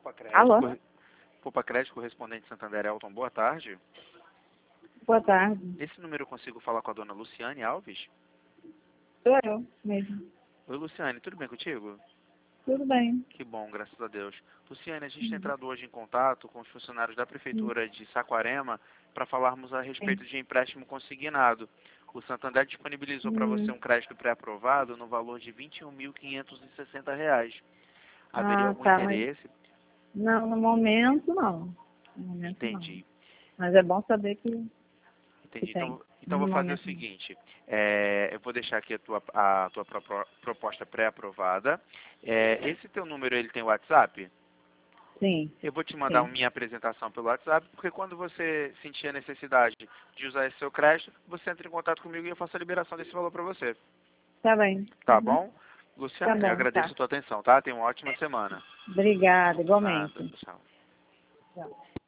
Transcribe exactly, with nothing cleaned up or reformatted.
Poupa Crédito, Alô? corre- Poupa Crédito, correspondente Santander Elton, boa tarde. Boa tarde. Esse número eu consigo falar com a dona Luciane Alves? Sou eu mesmo. Oi, Luciane, tudo bem contigo? Tudo bem. Que bom, graças a Deus. Luciane, a gente tem Uhum. entrado hoje em contato com os funcionários da Prefeitura de Saquarema para falarmos a respeito de empréstimo consignado. O Santander disponibilizou para você Uhum. um crédito pré-aprovado no valor de vinte e um mil quinhentos e sessenta reais. Haveria Ah, algum tá, mas interesse? não, no momento não. No momento não. Entendi. Mas é bom saber que, que Entendi. tem. Então, então No vou fazer o momento não. seguinte, é, eu vou deixar aqui a tua, a tua pro- proposta pré-aprovada. É, esse teu número, ele tem WhatsApp? Sim, Eu vou te mandar a sim. minha apresentação pelo WhatsApp, porque quando você sentir a necessidade de usar esse seu crédito, você entra em contato comigo e eu faço a liberação desse valor para você. Tá bem. Tá Uhum. bom? Tá Luciane, eu bom, agradeço tá. a tua atenção, tá? Tenha uma ótima semana. Obrigada, Nada, igualmente. tchau. Tchau.